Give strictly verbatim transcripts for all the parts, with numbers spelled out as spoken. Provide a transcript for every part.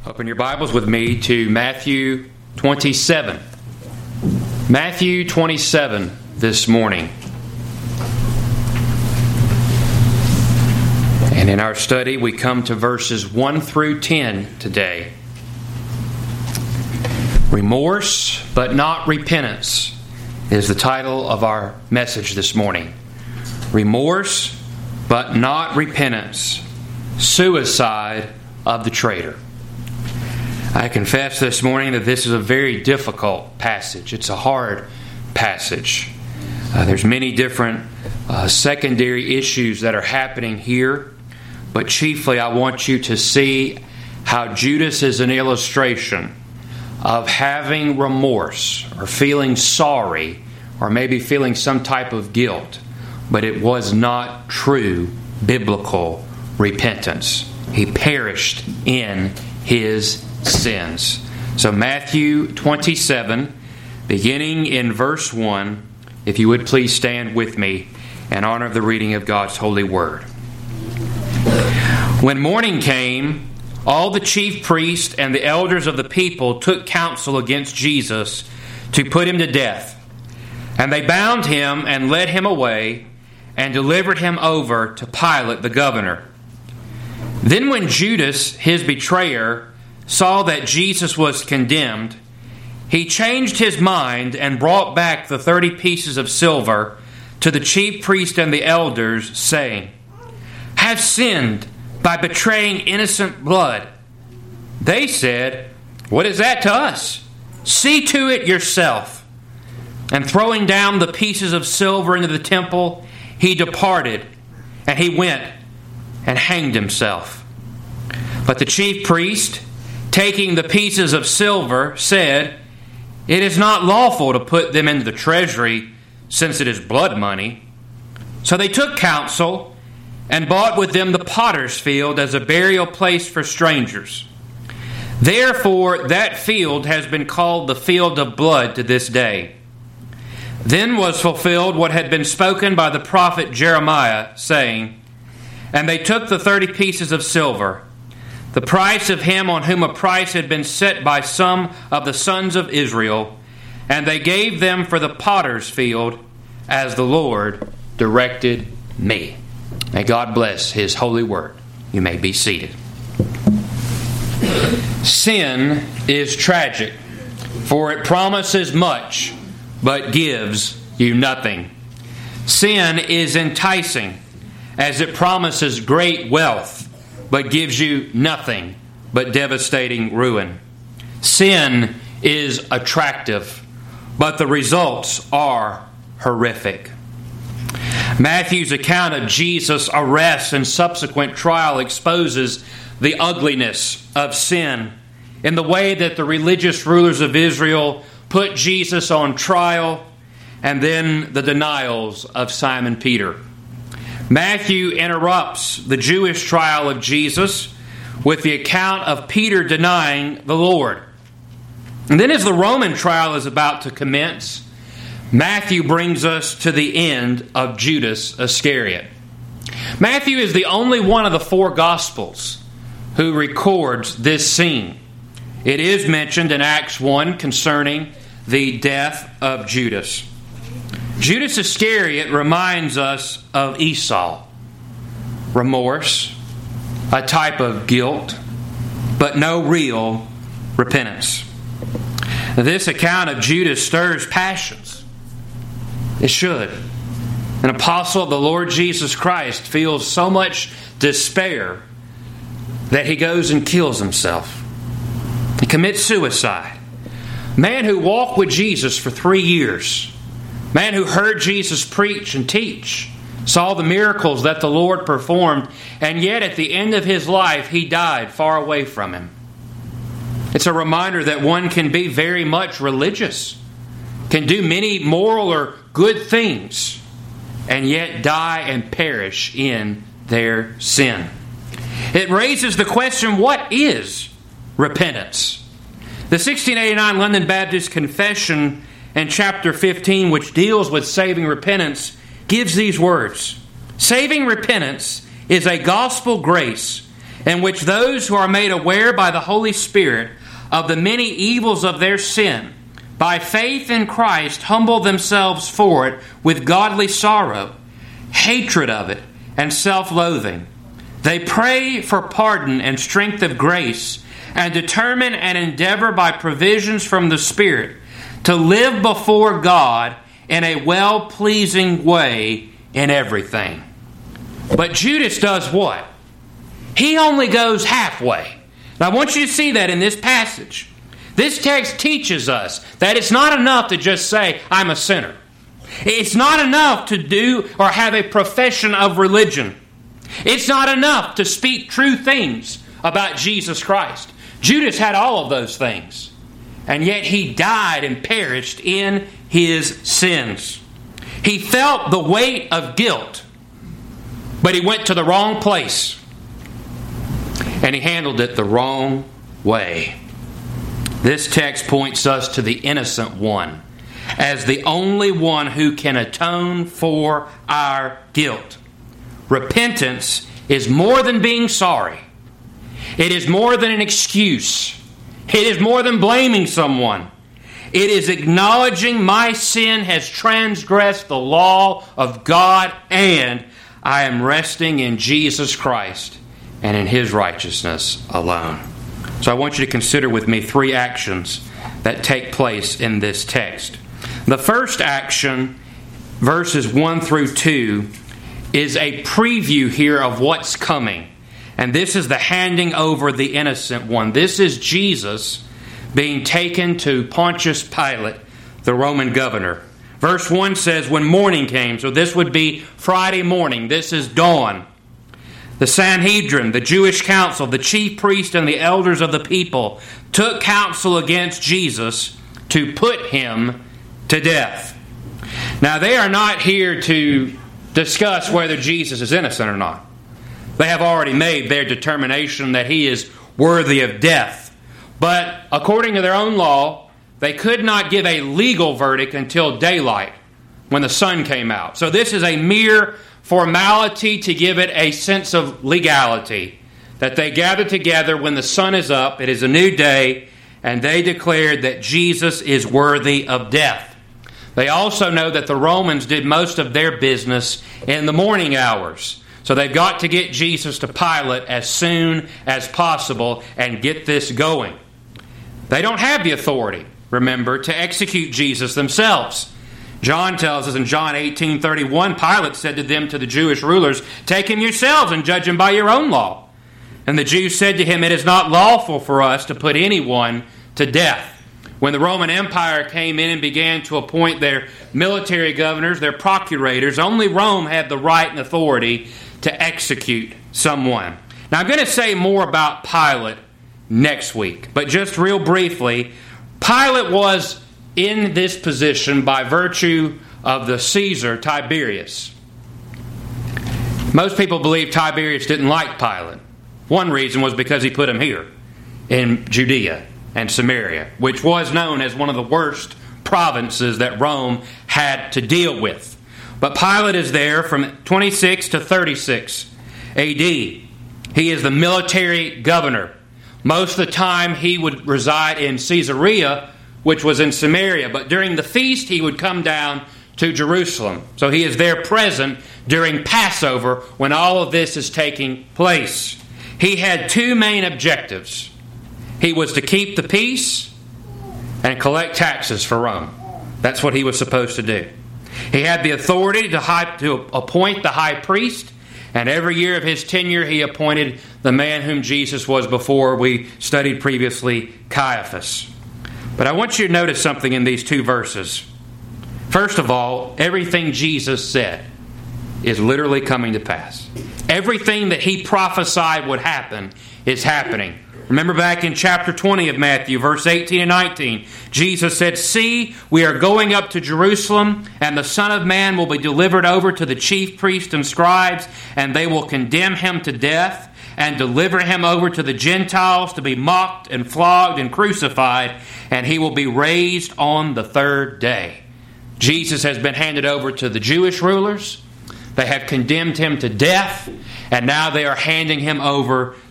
Open your Bibles with me to Matthew twenty-seven. Matthew twenty-seven this morning. And in our study, we come to verses one through ten today. Remorse, but not repentance, is the title of our message this morning. Remorse, but not repentance. Suicide of the traitor. I confess this morning that this is a very difficult passage. It's a hard passage. Uh, there's many different uh, secondary issues that are happening here, but chiefly I want you to see how Judas is an illustration of having remorse or feeling sorry or maybe feeling some type of guilt, but it was not true biblical repentance. He perished in his sins. So Matthew twenty-seven, beginning in verse one, if you would please stand with me in honor of the reading of God's holy word. When morning came, all the chief priests and the elders of the people took counsel against Jesus to put him to death. And they bound him and led him away and delivered him over to Pilate the governor. Then when Judas, his betrayer, saw that Jesus was condemned, he changed his mind and brought back the thirty pieces of silver to the chief priest and the elders, saying, "Have sinned by betraying innocent blood." They said, "What is that to us? See to it yourself." And throwing down the pieces of silver into the temple, he departed, and he went and hanged himself. But the chief priest, taking the pieces of silver, said, "It is not lawful to put them into the treasury, since it is blood money." So they took counsel and bought with them the potter's field as a burial place for strangers. Therefore that field has been called the field of blood to this day. Then was fulfilled what had been spoken by the prophet Jeremiah, saying, "And they took the thirty pieces of silver, the price of him on whom a price had been set by some of the sons of Israel, and they gave them for the potter's field, as the Lord directed me." May God bless His holy word. You may be seated. Sin is tragic, for it promises much, but gives you nothing. Sin is enticing, as it promises great wealth, but gives you nothing but devastating ruin. Sin is attractive, but the results are horrific. Matthew's account of Jesus' arrest and subsequent trial exposes the ugliness of sin in the way that the religious rulers of Israel put Jesus on trial, and then the denials of Simon Peter. Matthew interrupts the Jewish trial of Jesus with the account of Peter denying the Lord. And then as the Roman trial is about to commence, Matthew brings us to the end of Judas Iscariot. Matthew is the only one of the four Gospels who records this scene. It is mentioned in Acts one concerning the death of Judas. Judas Iscariot reminds us of Esau. Remorse, a type of guilt, but no real repentance. This account of Judas stirs passions. It should. An apostle of the Lord Jesus Christ feels so much despair that he goes and kills himself. He commits suicide. Man who walked with Jesus for three years. Man who heard Jesus preach and teach, saw the miracles that the Lord performed, and yet at the end of his life, he died far away from him. It's a reminder that one can be very much religious, can do many moral or good things, and yet die and perish in their sin. It raises the question, what is repentance? The sixteen eighty-nine London Baptist Confession in chapter fifteen, which deals with saving repentance, gives these words. Saving repentance is a gospel grace in which those who are made aware by the Holy Spirit of the many evils of their sin, by faith in Christ, humble themselves for it with godly sorrow, hatred of it, and self-loathing. They pray for pardon and strength of grace, and determine and endeavor by provisions from the Spirit to live before God in a well-pleasing way in everything. But Judas does what? He only goes halfway. Now I want you to see that in this passage. This text teaches us that it's not enough to just say, I'm a sinner. It's not enough to do or have a profession of religion. It's not enough to speak true things about Jesus Christ. Judas had all of those things, and yet he died and perished in his sins. He felt the weight of guilt, but he went to the wrong place, and he handled it the wrong way. This text points us to the innocent one as the only one who can atone for our guilt. Repentance is more than being sorry. It is more than an excuse. It is more than blaming someone. It is acknowledging my sin has transgressed the law of God, and I am resting in Jesus Christ and in His righteousness alone. So I want you to consider with me three actions that take place in this text. The first action, verses one through two, is a preview here of what's coming. And this is the handing over the innocent one. This is Jesus being taken to Pontius Pilate, the Roman governor. Verse one says, when morning came, so this would be Friday morning, this is dawn, the Sanhedrin, the Jewish council, the chief priest, and the elders of the people took counsel against Jesus to put him to death. Now, they are not here to discuss whether Jesus is innocent or not. They have already made their determination that he is worthy of death. But according to their own law, they could not give a legal verdict until daylight, when the sun came out. So this is a mere formality to give it a sense of legality, that they gather together when the sun is up, it is a new day, and they declared that Jesus is worthy of death. They also know that the Romans did most of their business in the morning hours. So they've got to get Jesus to Pilate as soon as possible and get this going. They don't have the authority, remember, to execute Jesus themselves. John tells us in John eighteen thirty-one, Pilate said to them, to the Jewish rulers, take him yourselves and judge him by your own law. And the Jews said to him, it is not lawful for us to put anyone to death. When the Roman Empire came in and began to appoint their military governors, their procurators, only Rome had the right and authority to execute someone. Now, I'm going to say more about Pilate next week, but just real briefly, Pilate was in this position by virtue of the Caesar, Tiberius. Most people believe Tiberius didn't like Pilate. One reason was because he put him here in Judea and Samaria, which was known as one of the worst provinces that Rome had to deal with. But Pilate is there from twenty-six to thirty-six A D. He is the military governor. Most of the time he would reside in Caesarea, which was in Samaria. But during the feast he would come down to Jerusalem. So he is there present during Passover when all of this is taking place. He had two main objectives. He was to keep the peace and collect taxes for Rome. That's what he was supposed to do. He had the authority to, high, to appoint the high priest, and every year of his tenure he appointed the man whom Jesus was before. We studied previously, Caiaphas. But I want you to notice something in these two verses. First of all, everything Jesus said is literally coming to pass. Everything that he prophesied would happen is happening. Remember back in chapter twenty of Matthew, verse eighteen and nineteen, Jesus said, see, we are going up to Jerusalem, and the Son of Man will be delivered over to the chief priests and scribes, and they will condemn him to death, and deliver him over to the Gentiles to be mocked and flogged and crucified, and he will be raised on the third day. Jesus has been handed over to the Jewish rulers. They have condemned him to death, and now they are handing him over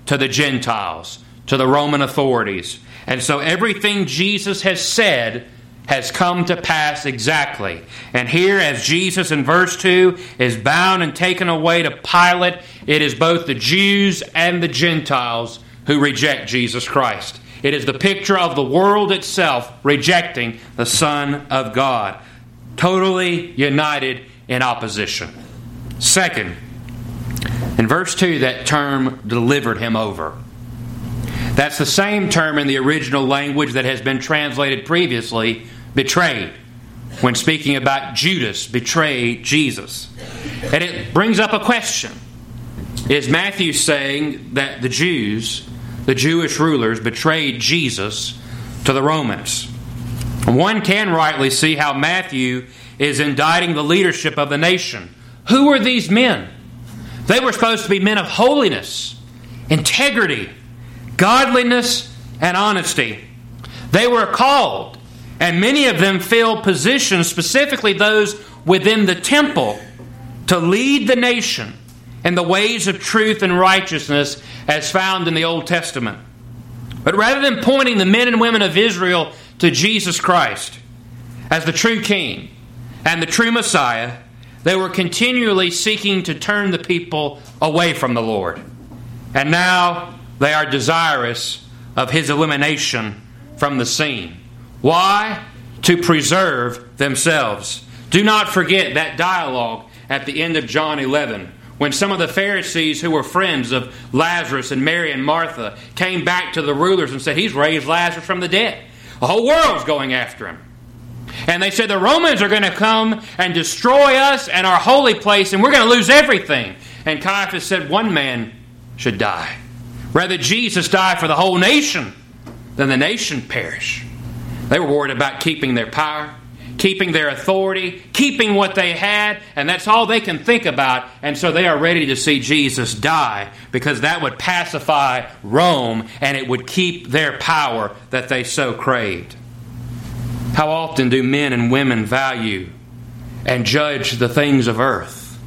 to the Gentiles, to the Roman authorities. And so everything Jesus has said has come to pass exactly. And here, as Jesus in verse two is bound and taken away to Pilate, it is both the Jews and the Gentiles who reject Jesus Christ. It is the picture of the world itself rejecting the Son of God, totally united in opposition. Second, in verse two, that term delivered him over. That's the same term in the original language that has been translated previously, betrayed, when speaking about Judas betrayed Jesus. And it brings up a question. Is Matthew saying that the Jews, the Jewish rulers, betrayed Jesus to the Romans? One can rightly see how Matthew is indicting the leadership of the nation. Who were these men? They were supposed to be men of holiness, integrity, godliness, and honesty. They were called, and many of them filled positions, specifically those within the temple, to lead the nation in the ways of truth and righteousness as found in the Old Testament. But rather than pointing the men and women of Israel to Jesus Christ as the true King and the true Messiah, they were continually seeking to turn the people away from the Lord. And now they are desirous of His elimination from the scene. Why? To preserve themselves. Do not forget that dialogue at the end of John eleven, when some of the Pharisees who were friends of Lazarus and Mary and Martha came back to the rulers and said, "He's raised Lazarus from the dead. The whole world's going after him." And they said, "The Romans are going to come and destroy us and our holy place, and we're going to lose everything." And Caiaphas said, "One man should die. Rather Jesus die for the whole nation than the nation perish." They were worried about keeping their power, keeping their authority, keeping what they had, and that's all they can think about. And so they are ready to see Jesus die, because that would pacify Rome and it would keep their power that they so craved. How often do men and women value and judge the things of earth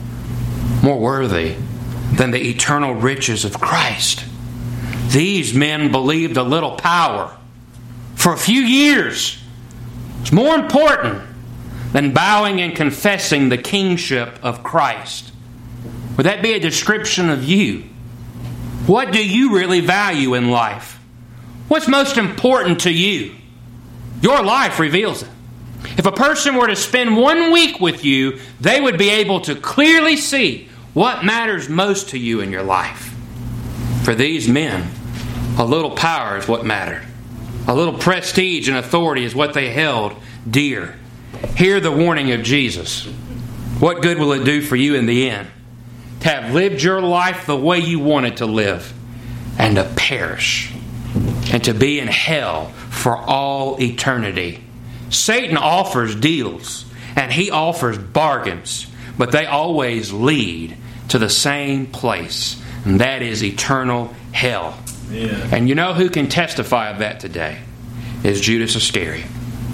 more worthy than the eternal riches of Christ? These men believed a little power for a few years is more important than bowing and confessing the kingship of Christ. Would that be a description of you? What do you really value in life? What's most important to you? Your life reveals it. If a person were to spend one week with you, they would be able to clearly see what matters most to you in your life. For these men, a little power is what mattered. A little prestige and authority is what they held dear. Hear the warning of Jesus. What good will it do for you in the end to have lived your life the way you wanted to live and to perish and to be in hell for all eternity? Satan offers deals and he offers bargains, but they always lead to the same place, and that is eternal hell. Yeah. And you know who can testify of that today? Is Judas Iscariot.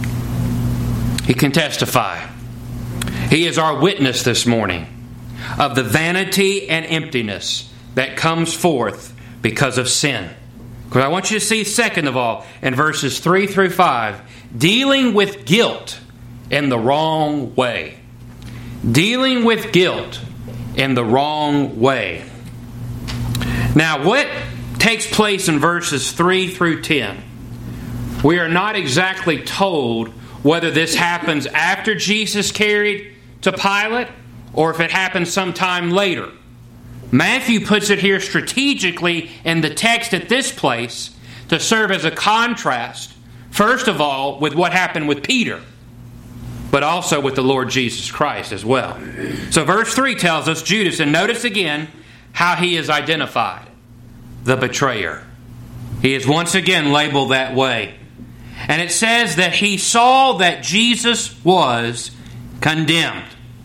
He can testify. He is our witness this morning of the vanity and emptiness that comes forth because of sin. Because I want you to see, second of all, in verses three through five, dealing with guilt in the wrong way. Dealing with guilt in the wrong way. Now, what takes place in verses three through ten? We are not exactly told whether this happens after Jesus carried to Pilate or if it happens sometime later. Matthew puts it here strategically in the text at this place to serve as a contrast, first of all, with what happened with Peter, but also with the Lord Jesus Christ as well. So verse three tells us Judas, and notice again how he is identified. The betrayer. He is once again labeled that way. And it says that he saw that Jesus was condemned.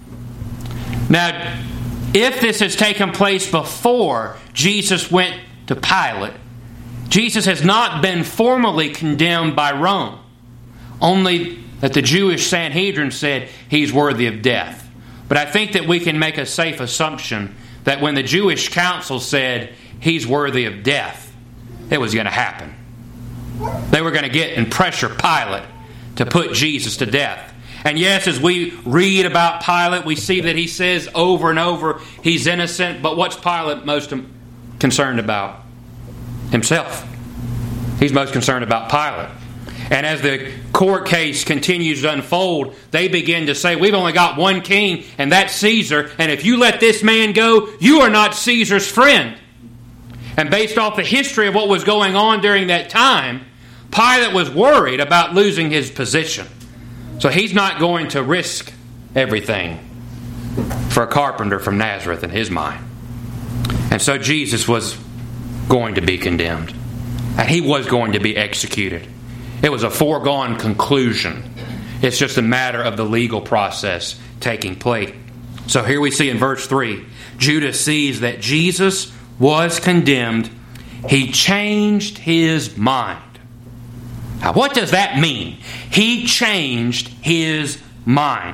Now, if this has taken place before Jesus went to Pilate, Jesus has not been formally condemned by Rome. Only that the Jewish Sanhedrin said he's worthy of death. But I think that we can make a safe assumption that when the Jewish council said he's worthy of death, it was going to happen. They were going to get and pressure Pilate to put Jesus to death. And yes, as we read about Pilate, we see that he says over and over he's innocent. But what's Pilate most concerned about? Himself. He's most concerned about Pilate. And as the court case continues to unfold, they begin to say, we've only got one king, and that's Caesar. And if you let this man go, you are not Caesar's friend. And based off the history of what was going on during that time, Pilate was worried about losing his position. So he's not going to risk everything for a carpenter from Nazareth in his mind. And so Jesus was going to be condemned. And he was going to be executed. It was a foregone conclusion. It's just a matter of the legal process taking place. So here we see in verse three, Judas sees that Jesus was condemned. He changed his mind. Now, what does that mean? He changed his mind.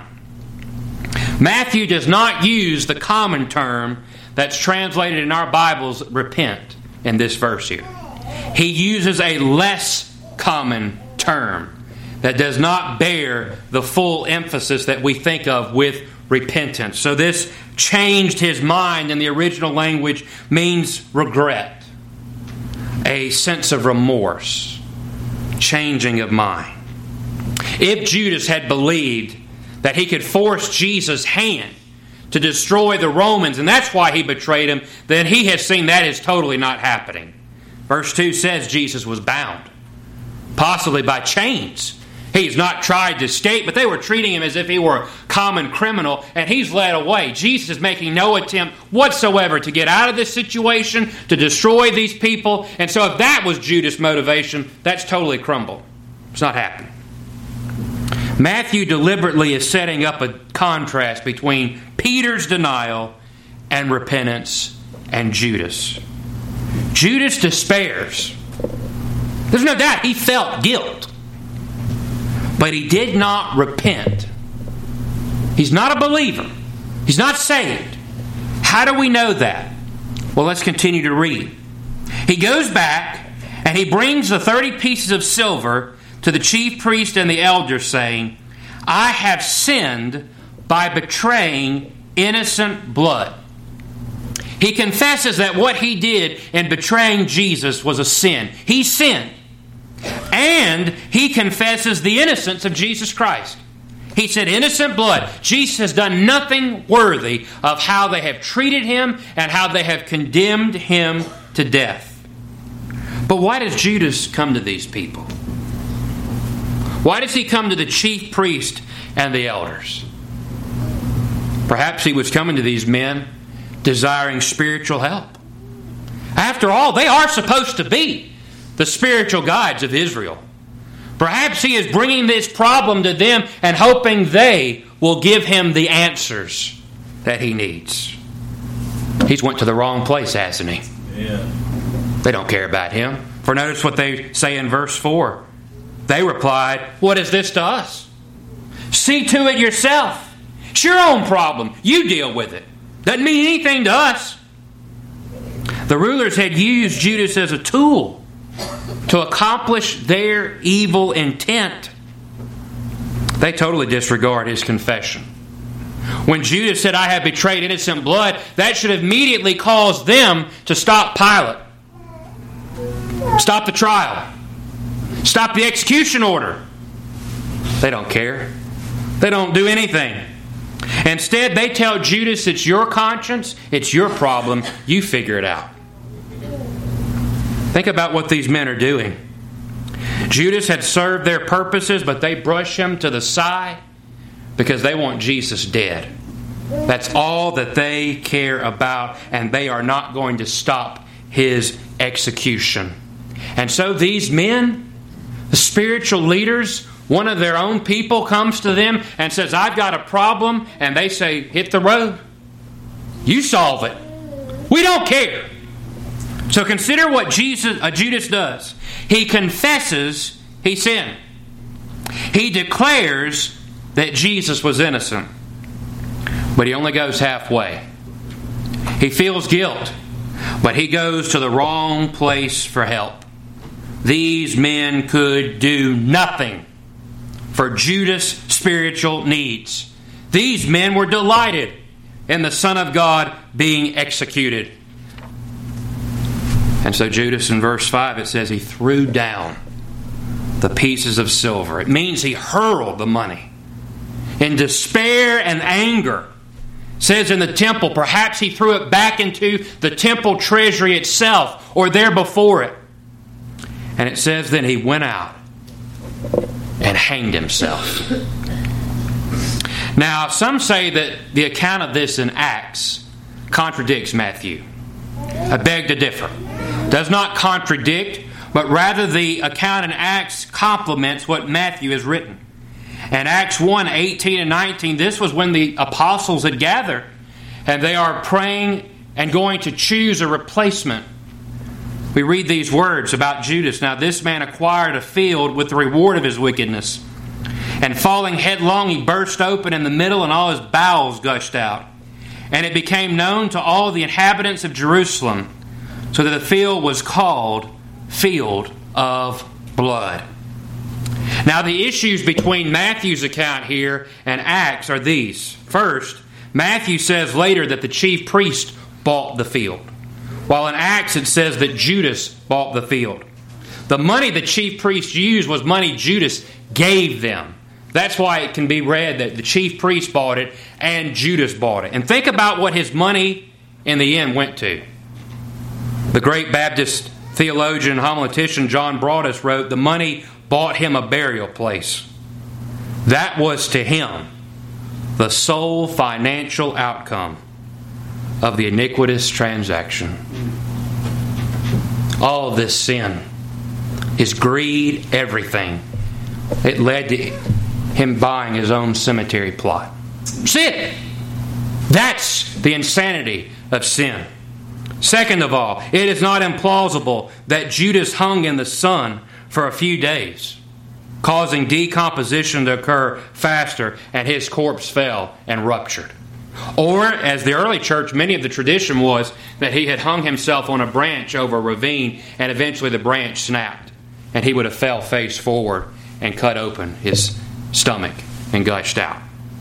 Matthew does not use the common term that's translated in our Bibles, repent, in this verse here. He uses a less common term that does not bear the full emphasis that we think of with repentance. So this changed his mind in the original language means regret, a sense of remorse, changing of mind. If Judas had believed that he could force Jesus' hand to destroy the Romans, and that's why he betrayed him, then he has seen that is totally not happening. Verse two says Jesus was bound, possibly by chains. He's not tried to escape, but they were treating him as if he were a common criminal, and he's led away. Jesus is making no attempt whatsoever to get out of this situation, to destroy these people. And so if that was Judas' motivation, that's totally crumbled. It's not happening. Matthew deliberately is setting up a contrast between Peter's denial and repentance and Judas. Judas despairs. There's no doubt he felt guilt. But he did not repent. He's not a believer. He's not saved. How do we know that? Well, let's continue to read. He goes back and he brings the thirty pieces of silver to the chief priest and the elders, saying, I have sinned by betraying innocent blood. He confesses that what he did in betraying Jesus was a sin. He sinned. And he confesses the innocence of Jesus Christ. He said, innocent blood. Jesus has done nothing worthy of how they have treated him and how they have condemned him to death. But why does Judas come to these people? Why does he come to the chief priest and the elders? Perhaps he was coming to these men desiring spiritual help. After all, they are supposed to be the spiritual guides of Israel. Perhaps he is bringing this problem to them and hoping they will give him the answers that he needs. He's went to the wrong place, hasn't he? Yeah. They don't care about him. For notice what they say in verse four. They replied, what is this to us? See to it yourself. It's your own problem. You deal with it. Doesn't mean anything to us. The rulers had used Judas as a tool to accomplish their evil intent. They totally disregard his confession. When Judas said, I have betrayed innocent blood, that should immediately cause them to stop Pilate. Stop the trial. Stop the execution order. They don't care. They don't do anything. Instead, they tell Judas, it's your conscience, it's your problem, you figure it out. Think about what these men are doing. Judas had served their purposes, but they brush him to the side because they want Jesus dead. That's all that they care about, and they are not going to stop his execution. And so these men, the spiritual leaders, one of their own people comes to them and says, I've got a problem, and they say, hit the road. You solve it. We don't care. So consider what Jesus, uh, Judas does. He confesses he sinned. He declares that Jesus was innocent. But he only goes halfway. He feels guilt. But he goes to the wrong place for help. These men could do nothing for Judas' spiritual needs. These men were delighted in the Son of God being executed. And so Judas, in verse five, it says he threw down the pieces of silver. It means he hurled the money. In despair and anger, it says in the temple, perhaps he threw it back into the temple treasury itself or there before it. And it says then he went out and hanged himself. Now, some say that the account of this in Acts contradicts Matthew. I beg to differ. Does not contradict, but rather the account in Acts complements what Matthew has written. In Acts one, eighteen and nineteen, this was when the apostles had gathered, and they are praying and going to choose a replacement. We read these words about Judas. Now this man acquired a field with the reward of his wickedness. And falling headlong, he burst open in the middle, and all his bowels gushed out. And it became known to all the inhabitants of Jerusalem, so that the field was called Field of Blood. Now the issues between Matthew's account here and Acts are these. First, Matthew says later that the chief priest bought the field, while in Acts it says that Judas bought the field. The money the chief priests used was money Judas gave them. That's why it can be read that the chief priest bought it and Judas bought it. And think about what his money in the end went to. The great Baptist theologian, homiletician John Broadus wrote, the money bought him a burial place. That was to him the sole financial outcome of the iniquitous transaction. All of this sin, his greed, everything, it led to him buying his own cemetery plot. See it? That's the insanity of sin. Second of all, it is not implausible that Judas hung in the sun for a few days, causing decomposition to occur faster, and his corpse fell and ruptured. Or, as the early church, many of the tradition was that he had hung himself on a branch over a ravine, and eventually the branch snapped, and he would have fell face forward and cut open his stomach and gushed out.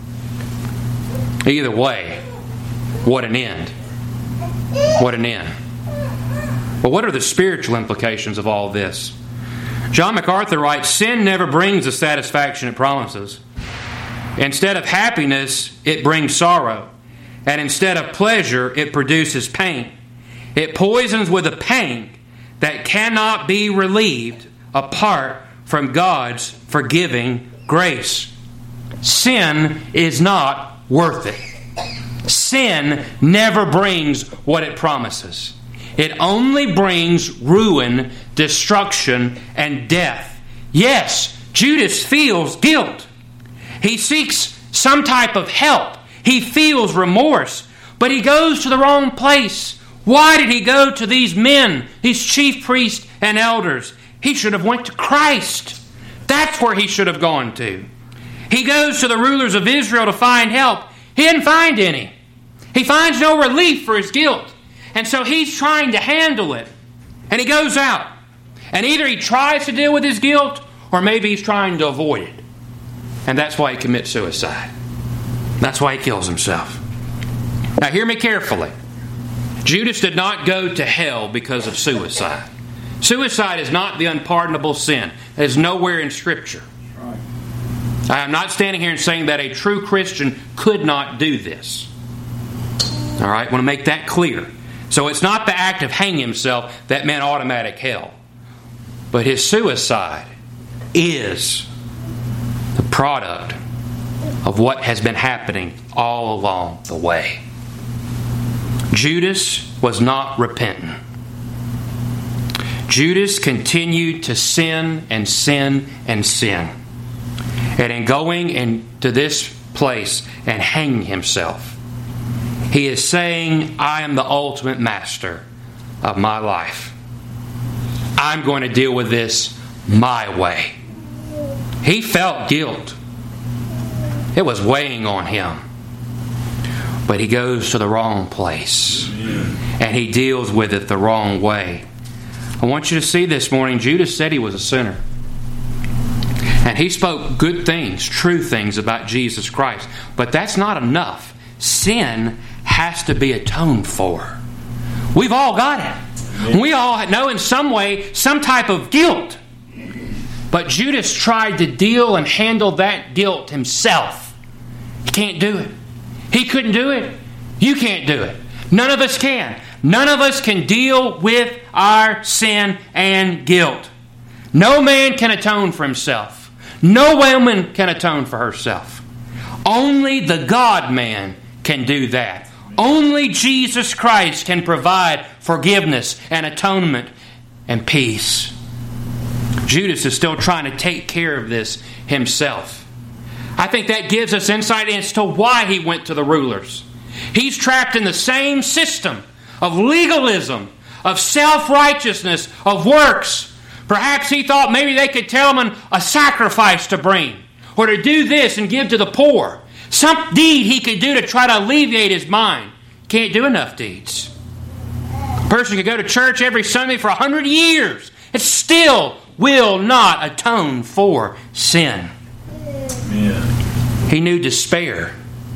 Either way, what an end. What an end. But what are the spiritual implications of all this? John MacArthur writes, sin never brings the satisfaction it promises. Instead of happiness, it brings sorrow. And instead of pleasure, it produces pain. It poisons with a pain that cannot be relieved apart from God's forgiving grace. Sin is not worth it. Sin never brings what it promises. It only brings ruin, destruction, and death. Yes, Judas feels guilt. He seeks some type of help. He feels remorse. But he goes to the wrong place. Why did he go to these men, these chief priests and elders? He should have went to Christ. That's where he should have gone to. He goes to the rulers of Israel to find help. He didn't find any. He finds no relief for his guilt. And so he's trying to handle it. And he goes out. And either he tries to deal with his guilt, or maybe he's trying to avoid it. And that's why he commits suicide. That's why he kills himself. Now hear me carefully. Judas did not go to hell because of suicide. Suicide is not the unpardonable sin. It is nowhere in Scripture. I am not standing here and saying that a true Christian could not do this. All right, I want to make that clear. So it's not the act of hanging himself that meant automatic hell. But his suicide is the product of what has been happening all along the way. Judas was not repentant. Judas continued to sin and sin and sin. And in going into this place and hanging himself, he is saying, I am the ultimate master of my life. I'm going to deal with this my way. He felt guilt. It was weighing on him. but he goes to the wrong place. And he deals with it the wrong way. I want you to see this morning, Judas said he was a sinner. And he spoke good things, true things about Jesus Christ. But that's not enough. Sin has to be atoned for. We've all got it. We all know in some way some type of guilt. But Judas tried to deal and handle that guilt himself. He can't do it. He couldn't do it. You can't do it. None of us can. None of us can deal with our sin and guilt. No man can atone for himself. No woman can atone for herself. Only the God-man can do that. Only Jesus Christ can provide forgiveness and atonement and peace. Judas is still trying to take care of this himself. I think that gives us insight as to why he went to the rulers. He's trapped in the same system of legalism, of self-righteousness, of works. Perhaps he thought maybe they could tell him a sacrifice to bring, or to do this and give to the poor. Some deed he could do to try to alleviate his mind. Can't do enough deeds. A person could go to church every Sunday for a hundred years. It still will not atone for sin. Yeah. He knew despair.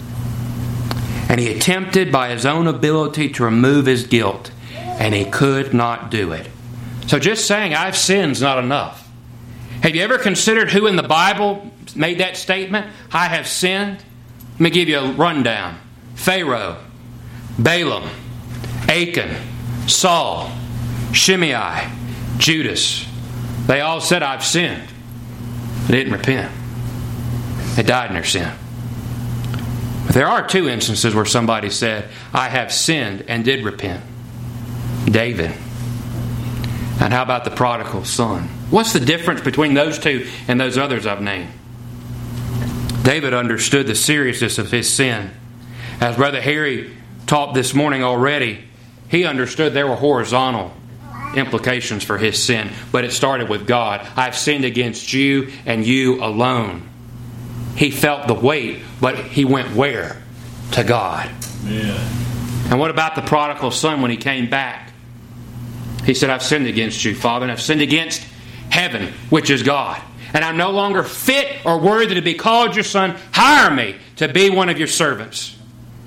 And he attempted by his own ability to remove his guilt. And he could not do it. So just saying, I've sinned is not enough. Have you ever considered who in the Bible made that statement? I have sinned. Let me give you a rundown. Pharaoh, Balaam, Achan, Saul, Shimei, Judas. They all said, I've sinned. They didn't repent. They died in their sin. But there are two instances where somebody said, I have sinned and did repent. David. And how about the prodigal son? What's the difference between those two and those others I've named? David understood the seriousness of his sin. As Brother Harry taught this morning already, he understood there were horizontal implications for his sin. But it started with God. I've sinned against you and you alone. He felt the weight, but he went where? To God. Yeah. And what about the prodigal son when he came back? He said, I've sinned against you, Father, and I've sinned against heaven, which is God. And I'm no longer fit or worthy to be called your son. Hire me to be one of your servants.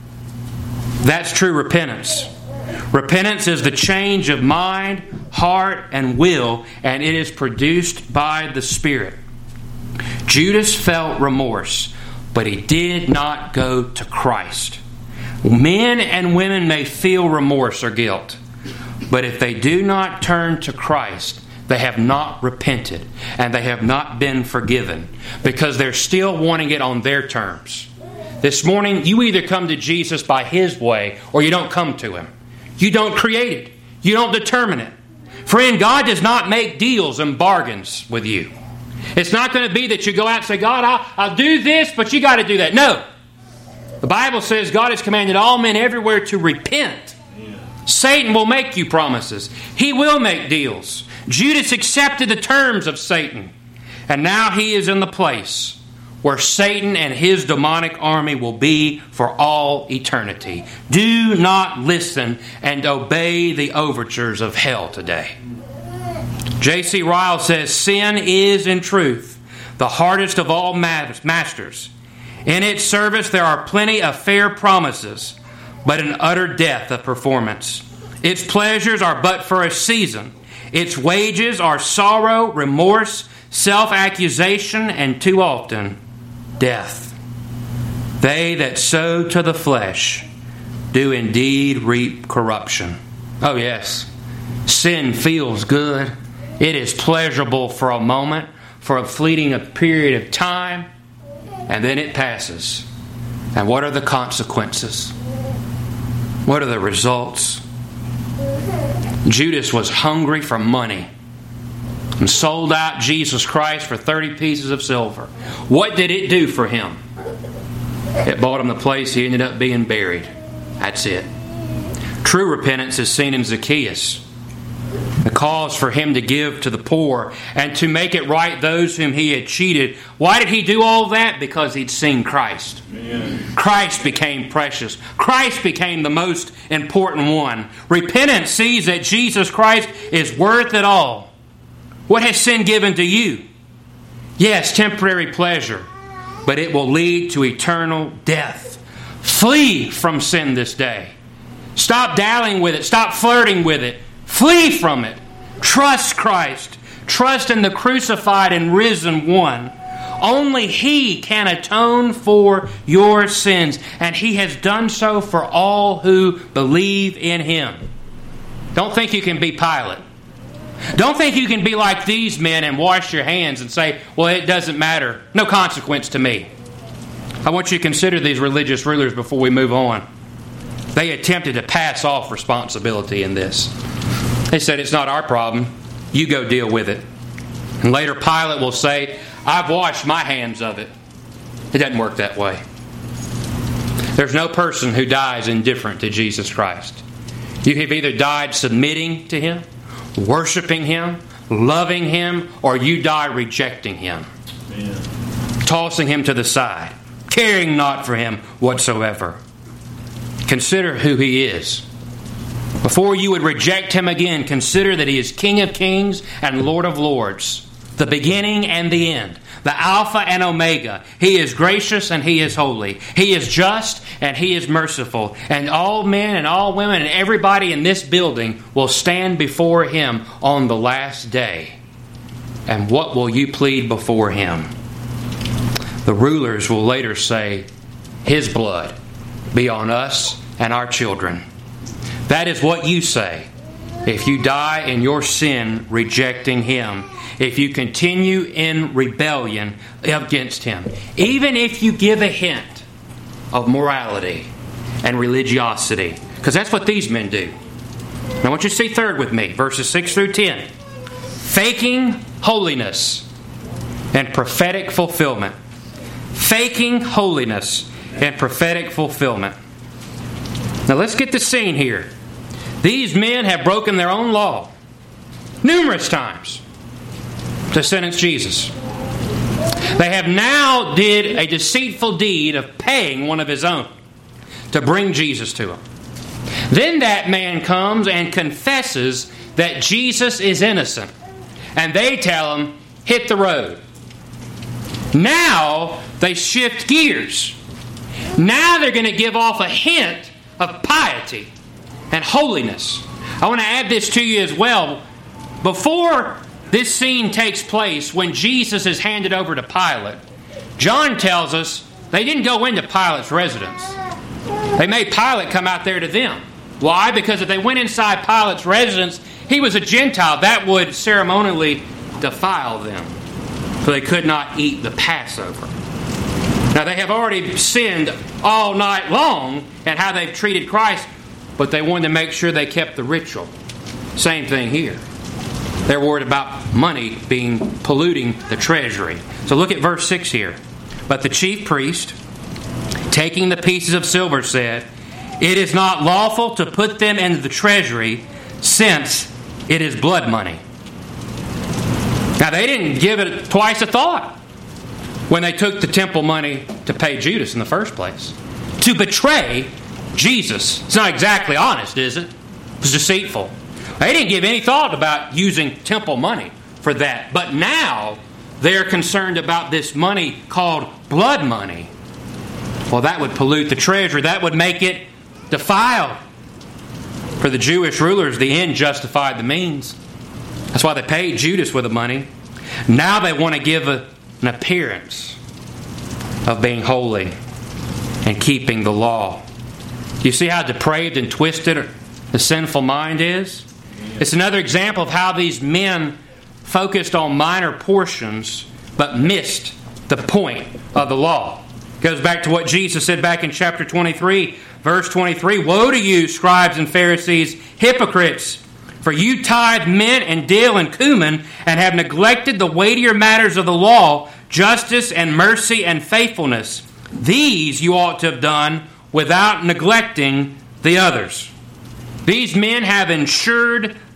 That's true repentance. Repentance is the change of mind, heart, and will, and it is produced by the Spirit. Judas felt remorse, but he did not go to Christ. Men and women may feel remorse or guilt, but if they do not turn to Christ, they have not repented and they have not been forgiven because they're still wanting it on their terms. This morning, you either come to Jesus by His way or you don't come to Him. You don't create it. You don't determine it. Friend, God does not make deals and bargains with you. It's not going to be that you go out and say, God, I'll, I'll do this, but you got to do that. No. The Bible says God has commanded all men everywhere to repent. Satan will make you promises. He will make deals. Judas accepted the terms of Satan. And now he is in the place where Satan and his demonic army will be for all eternity. Do not listen and obey the overtures of hell today. J C Ryle says, sin is in truth the hardest of all masters. In its service there are plenty of fair promises, but an utter death of performance. Its pleasures are but for a season. Its wages are sorrow, remorse, self-accusation, and too often, death. They that sow to the flesh do indeed reap corruption. Oh yes, sin feels good. It is pleasurable for a moment, for a fleeting period of time, and then it passes. And what are the consequences? What are the results? Judas was hungry for money and sold out Jesus Christ for thirty pieces of silver. What did it do for him? It bought him the place he ended up being buried. That's it. True repentance is seen in Zacchaeus. The cause for him to give to the poor and to make it right those whom he had cheated. Why did he do all that? Because he'd seen Christ. Amen. Christ became precious. Christ became the most important one. Repentance sees that Jesus Christ is worth it all. What has sin given to you? Yes, temporary pleasure, but it will lead to eternal death. Flee from sin this day. Stop dallying with it. Stop flirting with it. Flee from it. Trust Christ. Trust in the crucified and risen one. Only He can atone for your sins, and He has done so for all who believe in Him. Don't think you can be Pilate. Don't think you can be like these men and wash your hands and say, well, it doesn't matter. No consequence to me. I want you to consider these religious rulers before we move on. They attempted to pass off responsibility in this. They said, it's not our problem. You go deal with it. And later Pilate will say, I've washed my hands of it. It doesn't work that way. There's no person who dies indifferent to Jesus Christ. You have either died submitting to Him, worshiping Him, loving Him, or you die rejecting Him. Amen. Tossing Him to the side, caring not for Him whatsoever. Consider who He is. Before you would reject Him again, consider that He is King of kings and Lord of lords, the beginning and the end, the Alpha and Omega. He is gracious and He is holy. He is just and He is merciful. And all men and all women and everybody in this building will stand before Him on the last day. And what will you plead before Him? The rulers will later say, His blood be on us and our children. That is what you say if you die in your sin rejecting Him, if you continue in rebellion against Him, even if you give a hint of morality and religiosity, because that's what these men do. Now I want you to see third with me, verses six through ten. Faking holiness and prophetic fulfillment. Faking holiness and prophetic fulfillment. Now let's get the scene here. These men have broken their own law numerous times to sentence Jesus. They have now did a deceitful deed of paying one of his own to bring Jesus to him. Then that man comes and confesses that Jesus is innocent. And they tell him, hit the road. Now they shift gears. Now they're going to give off a hint of piety and holiness. I want to add this to you as well. Before this scene takes place, when Jesus is handed over to Pilate, John tells us they didn't go into Pilate's residence. They made Pilate come out there to them. Why? Because if they went inside Pilate's residence, he was a Gentile. That would ceremonially defile them. So they could not eat the Passover. Now they have already sinned all night long at how they've treated Christ, but they wanted to make sure they kept the ritual. Same thing here. They're worried about money being polluting the treasury. So look at verse six here. But the chief priest, taking the pieces of silver, said, it is not lawful to put them into the treasury, since it is blood money. Now they didn't give it twice a thought when they took the temple money to pay Judas in the first place. To betray Jesus. It's not exactly honest, is it? It was deceitful. They didn't give any thought about using temple money for that. But now they're concerned about this money called blood money. Well, that would pollute the treasury. That would make it defiled. For the Jewish rulers, the end justified the means. That's why they paid Judas with the money. Now they want to give a, an appearance of being holy and keeping the law. Do you see how depraved and twisted the sinful mind is? It's another example of how these men focused on minor portions but missed the point of the law. It goes back to what Jesus said back in chapter twenty-three, verse twenty-three. Woe to you, scribes and Pharisees, hypocrites! For you tithe mint and dill and cumin, and have neglected the weightier matters of the law, justice and mercy and faithfulness. These you ought to have done without neglecting the others. These men have ensured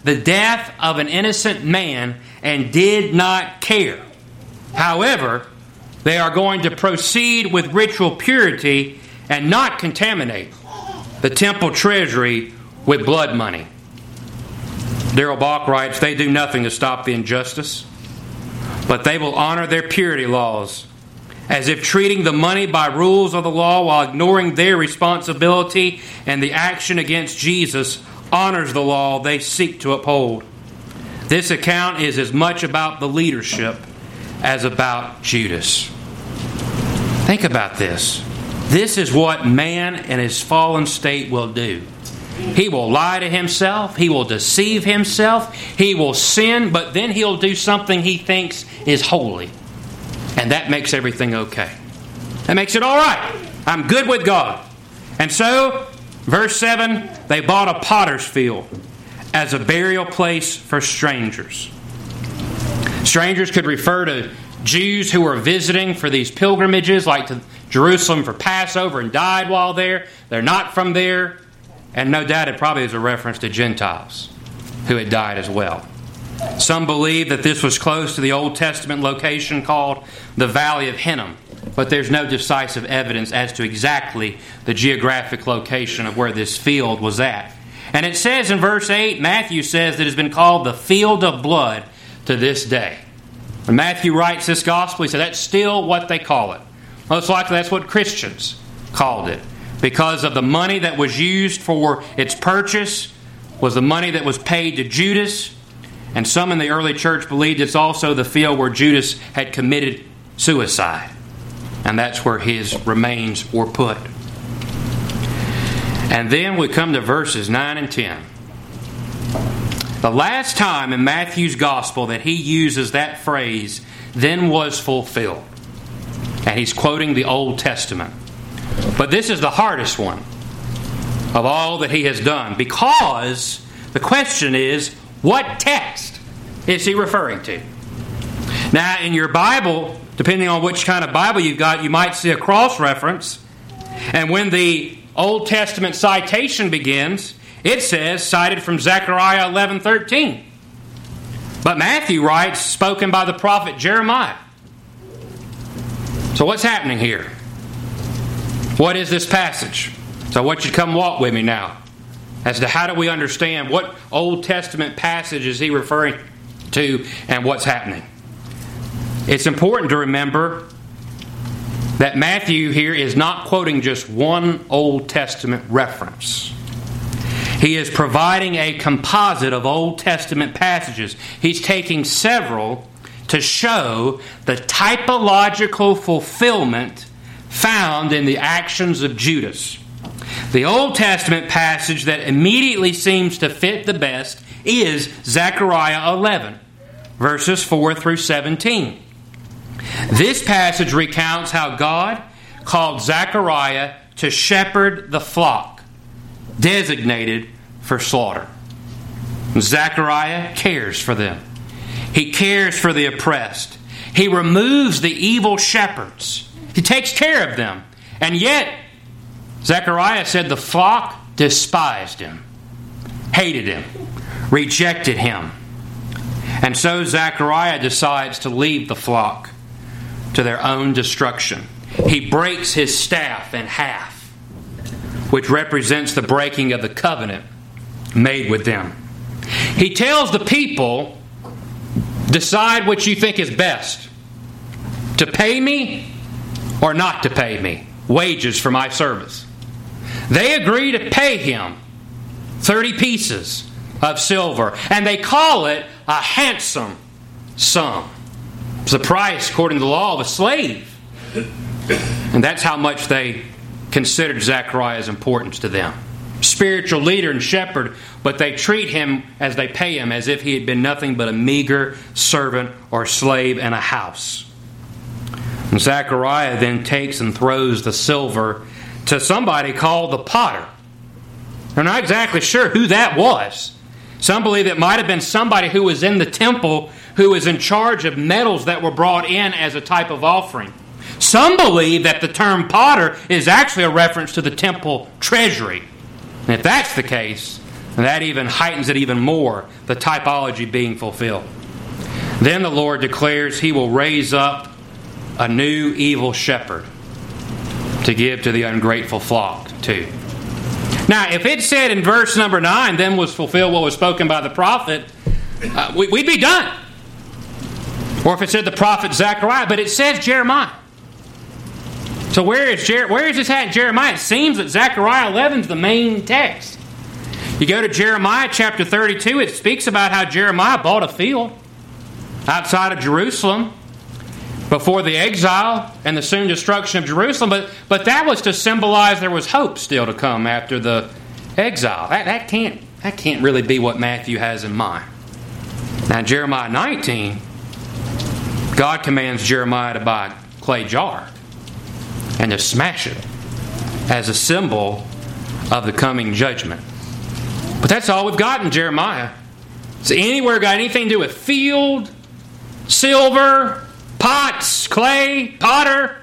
the death of an innocent man and did not care. However, they are going to proceed with ritual purity and not contaminate the temple treasury with blood money. Darrell Bock writes, they do nothing to stop the injustice, but they will honor their purity laws, as if treating the money by rules of the law while ignoring their responsibility, and the action against Jesus honors the law they seek to uphold. This account is as much about the leadership as about Judas. Think about this. This is what man in his fallen state will do. He will lie to himself. He will deceive himself. He will sin, but then he'll do something he thinks is holy. And that makes everything okay. That makes it all right. I'm good with God. And so, verse seven, they bought a potter's field as a burial place for strangers. Strangers could refer to Jews who were visiting for these pilgrimages, like to Jerusalem for Passover and died while there. They're not from there. And no doubt it probably is a reference to Gentiles who had died as well. Some believe that this was close to the Old Testament location called the Valley of Hinnom, but there's no decisive evidence as to exactly the geographic location of where this field was at. And it says in verse eight, Matthew says that it has been called the field of blood to this day. When Matthew writes this gospel, he said that's still what they call it. Most likely that's what Christians called it, because of the money that was used for its purchase was the money that was paid to Judas. And some in the early church believed it's also the field where Judas had committed suicide. And that's where his remains were put. And then we come to verses nine and ten. The last time in Matthew's gospel that he uses that phrase, then was fulfilled. And he's quoting the Old Testament. But this is the hardest one of all that he has done, because the question is, what text is he referring to? Now, in your Bible, depending on which kind of Bible you've got, you might see a cross-reference. And when the Old Testament citation begins, it says, cited from Zechariah eleven thirteen. But Matthew writes, spoken by the prophet Jeremiah. So what's happening here? What is this passage? So I want you to come walk with me now as to how do we understand what Old Testament passage is he referring to and what's happening. It's important to remember that Matthew here is not quoting just one Old Testament reference. He is providing a composite of Old Testament passages. He's taking several to show the typological fulfillment found in the actions of Judas. The Old Testament passage that immediately seems to fit the best is Zechariah eleven, verses four through seventeen. This passage recounts how God called Zechariah to shepherd the flock designated for slaughter. Zechariah cares for them. He cares for the oppressed. He removes the evil shepherds. He takes care of them. And yet, Zechariah said the flock despised him, hated him, rejected him. And so Zechariah decides to leave the flock to their own destruction. He breaks his staff in half, which represents the breaking of the covenant made with them. He tells the people, decide what you think is best, to pay me or not to pay me wages for my service. They agree to pay him thirty pieces of silver, and they call it a handsome sum. It's the price, according to the law, of a slave. And that's how much they considered Zechariah's importance to them. Spiritual leader and shepherd, but they treat him as they pay him as if he had been nothing but a meager servant or slave in a house. And Zechariah then takes and throws the silver to somebody called the potter. They're not exactly sure who that was. Some believe it might have been somebody who was in the temple who was in charge of metals that were brought in as a type of offering. Some believe that the term potter is actually a reference to the temple treasury. And if that's the case, And that even heightens it even more, the typology being fulfilled. Then the Lord declares He will raise up a new evil shepherd to give to the ungrateful flock too. Now, if it said in verse number nine, then was fulfilled what was spoken by the prophet, uh, we, we'd be done. Or if it said the prophet Zechariah, but it says Jeremiah. So where is Jer- where is this at in Jeremiah? It seems that Zechariah eleven is the main text. You go to Jeremiah chapter thirty-two, it speaks about how Jeremiah bought a field outside of Jerusalem before the exile and the soon destruction of Jerusalem. But, but that was to symbolize there was hope still to come after the exile. That, that, can't, that can't really be what Matthew has in mind. Now, Jeremiah nineteen, God commands Jeremiah to buy a clay jar and to smash it as a symbol of the coming judgment. But that's all we've got in Jeremiah. So anywhere got anything to do with field, silver, pots, clay, potter?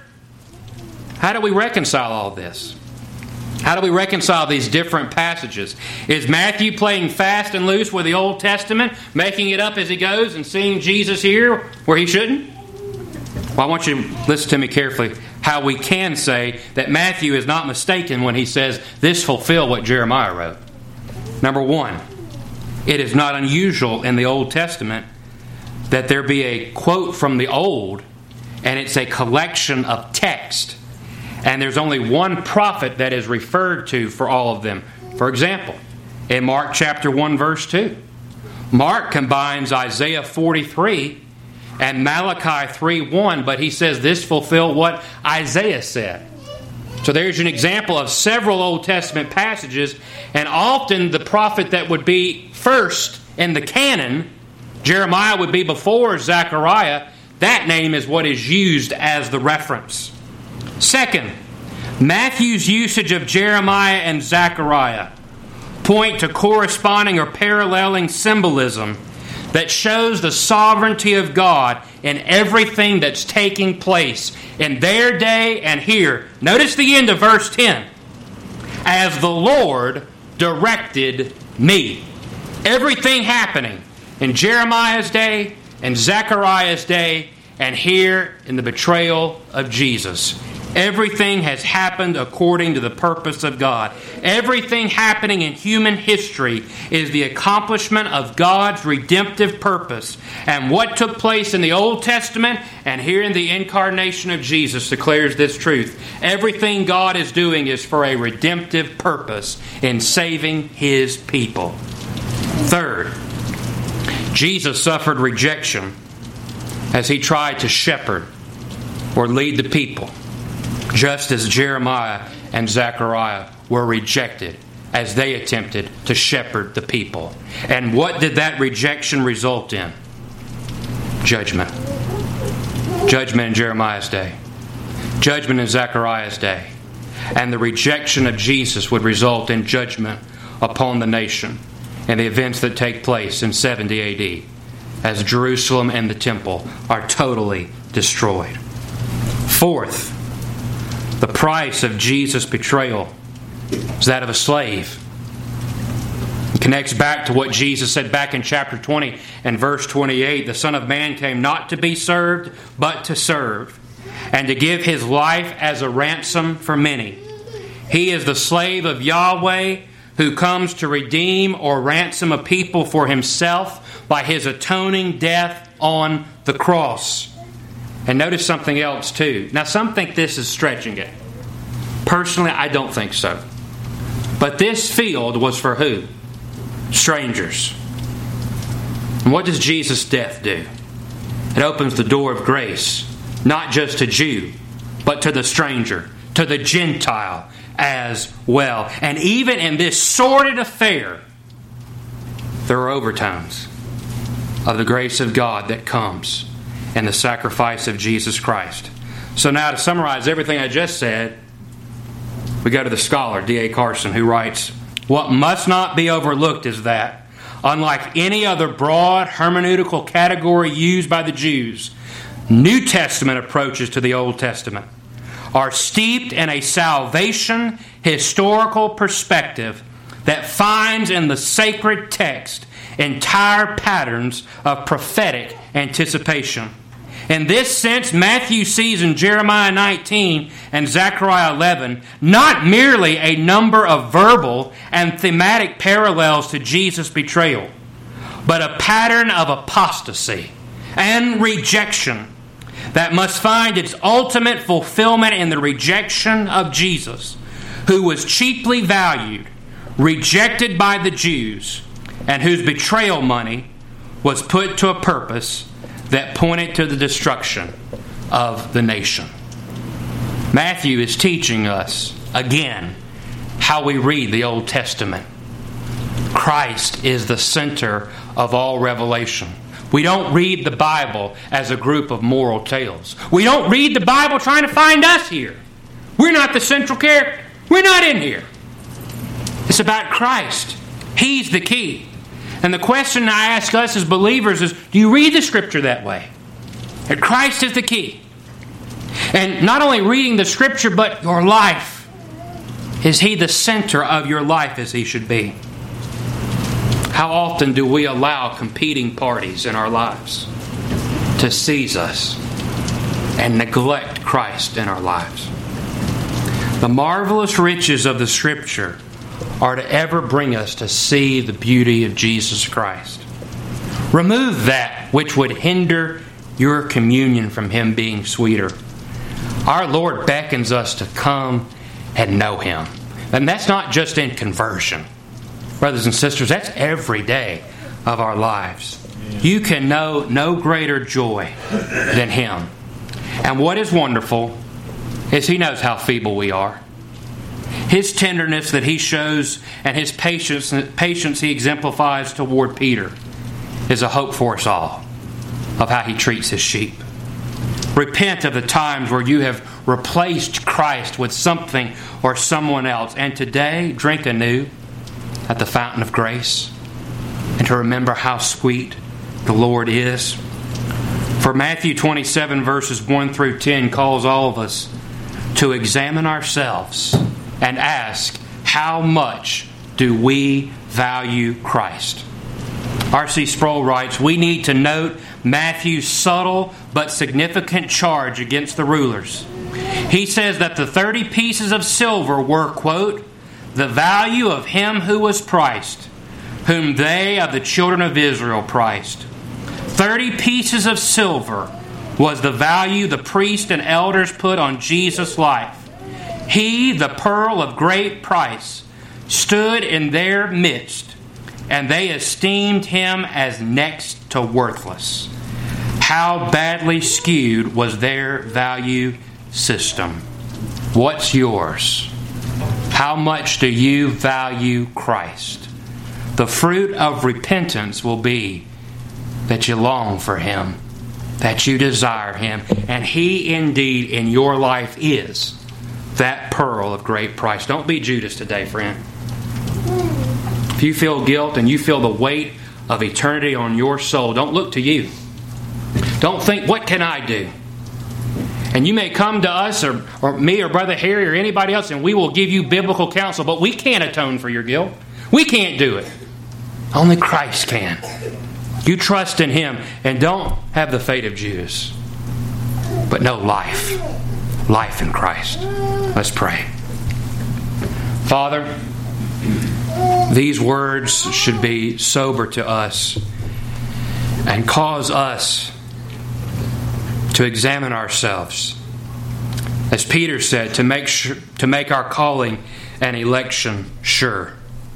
How do we reconcile all this? How do we reconcile these different passages? Is Matthew playing fast and loose with the Old Testament, making it up as he goes and seeing Jesus here where he shouldn't? Well, I want you to listen to me carefully. How we can say that Matthew is not mistaken when he says this fulfilled what Jeremiah wrote. Number one, it is not unusual in the Old Testament that there be a quote from the Old, and it's a collection of text. And there's only one prophet that is referred to for all of them. For example, in Mark chapter one, verse two, Mark combines Isaiah forty-three and Malachi three one, but he says this fulfilled what Isaiah said. So there's an example of several Old Testament passages, and often the prophet that would be first in the canon, Jeremiah would be before Zechariah. That name is what is used as the reference. Second, Matthew's usage of Jeremiah and Zechariah point to corresponding or paralleling symbolism that shows the sovereignty of God in everything that's taking place in their day and here. Notice the end of verse ten. As the Lord directed me. Everything happening in Jeremiah's day and Zechariah's day and here in the betrayal of Jesus. Everything has happened according to the purpose of God. Everything happening in human history is the accomplishment of God's redemptive purpose. And what took place in the Old Testament and here in the incarnation of Jesus declares this truth. Everything God is doing is for a redemptive purpose in saving His people. Third, Jesus suffered rejection as He tried to shepherd or lead the people, just as Jeremiah and Zechariah were rejected as they attempted to shepherd the people. And what did that rejection result in? Judgment. Judgment in Jeremiah's day. Judgment in Zechariah's day. And the rejection of Jesus would result in judgment upon the nation and the events that take place in seventy A D as Jerusalem and the temple are totally destroyed. Fourth, the price of Jesus' betrayal is that of a slave. It connects back to what Jesus said back in chapter twenty and verse twenty-eight. The Son of Man came not to be served, but to serve, and to give His life as a ransom for many. He is the slave of Yahweh who comes to redeem or ransom a people for Himself by His atoning death on the cross. And notice something else too. Now, some think this is stretching it. Personally, I don't think so. But this field was for who? Strangers. And what does Jesus' death do? It opens the door of grace, not just to Jew, but to the stranger, to the Gentile as well. And even in this sordid affair, there are overtones of the grace of God that comes and the sacrifice of Jesus Christ. So now to summarize everything I just said, we go to the scholar, D A Carson, who writes, "What must not be overlooked is that, unlike any other broad hermeneutical category used by the Jews, New Testament approaches to the Old Testament are steeped in a salvation historical perspective that finds in the sacred text entire patterns of prophetic anticipation. In this sense, Matthew sees in Jeremiah nineteen and Zechariah eleven not merely a number of verbal and thematic parallels to Jesus' betrayal, but a pattern of apostasy and rejection that must find its ultimate fulfillment in the rejection of Jesus, who was cheaply valued, rejected by the Jews, and whose betrayal money was put to a purpose that pointed to the destruction of the nation. Matthew is teaching us, again, how we read the Old Testament. Christ is the center of all revelation. We don't read the Bible as a group of moral tales. We don't read the Bible trying to find us here. We're not the central character. We're not in here. It's about Christ. He's the key. And the question I ask us as believers is, do you read the Scripture that way? That Christ is the key. And not only reading the Scripture, but your life. Is He the center of your life as He should be? How often do we allow competing parties in our lives to seize us and neglect Christ in our lives? The marvelous riches of the Scripture are to ever bring us to see the beauty of Jesus Christ. Remove that which would hinder your communion from Him being sweeter. Our Lord beckons us to come and know Him. And that's not just in conversion. Brothers and sisters, that's every day of our lives. You can know no greater joy than Him. And what is wonderful is He knows how feeble we are. His tenderness that He shows and His patience, patience He exemplifies toward Peter is a hope for us all of how He treats His sheep. Repent of the times where you have replaced Christ with something or someone else, and today drink anew at the fountain of grace, and to remember how sweet the Lord is. For Matthew twenty-seven verses one through ten calls all of us to examine ourselves and ask, how much do we value Christ? R C Sproul writes, we need to note Matthew's subtle but significant charge against the rulers. He says that the thirty pieces of silver were, quote, the value of Him who was priced, whom they of the children of Israel priced. Thirty pieces of silver was the value the priests and elders put on Jesus' life. He, the pearl of great price, stood in their midst, and they esteemed Him as next to worthless. How badly skewed was their value system. What's yours? How much do you value Christ? The fruit of repentance will be that you long for Him, that you desire Him, and He indeed in your life is that pearl of great price. Don't be Judas today, friend. If you feel guilt and you feel the weight of eternity on your soul, don't look to you. Don't think, what can I do? And you may come to us or, or me or Brother Harry or anybody else, and we will give you biblical counsel, but we can't atone for your guilt. We can't do it. Only Christ can. You trust in Him and don't have the fate of Judas, but know life. Life in Christ. Let's pray. Father, these words should be sober to us and cause us to examine ourselves. As Peter said, to make sure, to make our calling and election sure.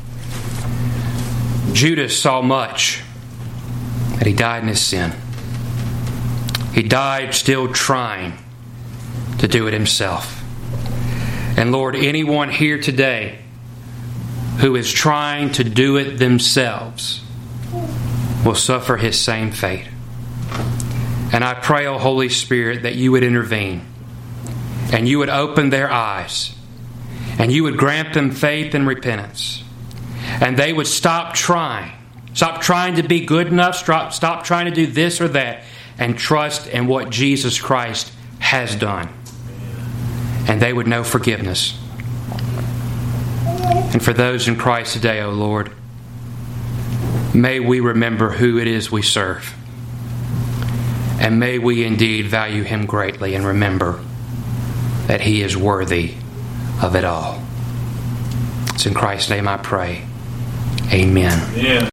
Judas saw much, but he died in his sin. He died still trying to do it himself. And Lord, anyone here today who is trying to do it themselves will suffer his same fate. And I pray, O Holy Spirit, that you would intervene and you would open their eyes and you would grant them faith and repentance, and they would stop trying stop trying to be good enough, stop, stop trying to do this or that, and trust in what Jesus Christ has done. And they would know forgiveness. And for those in Christ today, O Lord, may we remember who it is we serve. And may we indeed value Him greatly and remember that He is worthy of it all. It's in Christ's name I pray. Amen. Yeah.